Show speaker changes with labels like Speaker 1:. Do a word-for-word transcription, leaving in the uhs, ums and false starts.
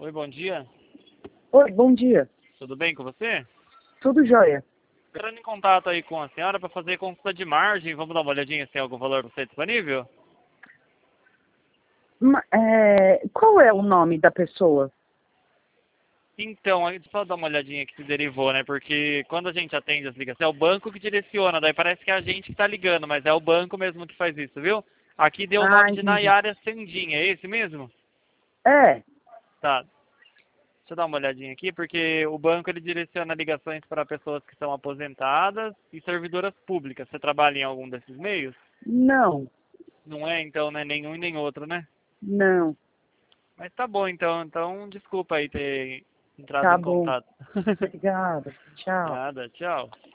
Speaker 1: Oi, bom dia.
Speaker 2: Oi, bom dia.
Speaker 1: Tudo bem com você?
Speaker 2: Tudo jóia.
Speaker 1: Entrando em contato aí com a senhora para fazer consulta de margem. Vamos dar uma olhadinha se tem algum valor para você disponível?
Speaker 2: Ma- é, qual é o nome da pessoa?
Speaker 1: Então, aí só dar uma olhadinha que se derivou, né? Porque quando a gente atende as ligações, é o banco que direciona, daí parece que é a gente que está ligando, mas é o banco mesmo que faz isso, viu? Aqui deu o
Speaker 2: Ah,
Speaker 1: nome de
Speaker 2: entendi.
Speaker 1: Nayara Sandin, é esse mesmo?
Speaker 2: É,
Speaker 1: Tá. Deixa eu dar uma olhadinha aqui, porque o banco ele direciona ligações para pessoas que são aposentadas e servidoras públicas. Você trabalha em algum desses meios?
Speaker 2: não,
Speaker 1: Não é, então, né? Nenhum e nem outro, né?
Speaker 2: não.
Speaker 1: Mas tá bom, então. Então, desculpa aí ter entrado
Speaker 2: Tá
Speaker 1: em
Speaker 2: bom.
Speaker 1: contato.
Speaker 2: Obrigada. Tchau.
Speaker 1: Nada, tchau.